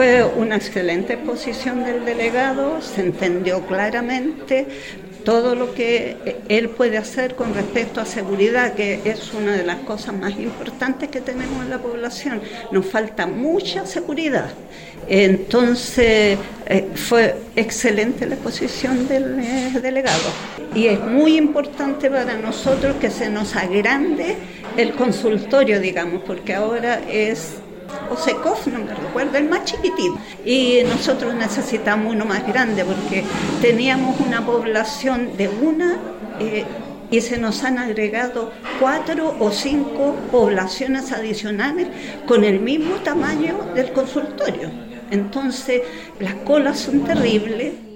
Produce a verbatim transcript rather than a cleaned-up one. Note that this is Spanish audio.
Fue una excelente exposición del delegado, se entendió claramente todo lo que él puede hacer con respecto a seguridad, que es una de las cosas más importantes que tenemos en la población. Nos falta mucha seguridad. Entonces, eh, fue excelente la exposición del eh, delegado. Y es muy importante para nosotros que se nos agrande el consultorio, digamos, porque ahora es Osecov, no me recuerdo, el más chiquitito. Y nosotros necesitamos uno más grande porque teníamos una población de una eh, y se nos han agregado cuatro o cinco poblaciones adicionales con el mismo tamaño del consultorio. Entonces, las colas son terribles.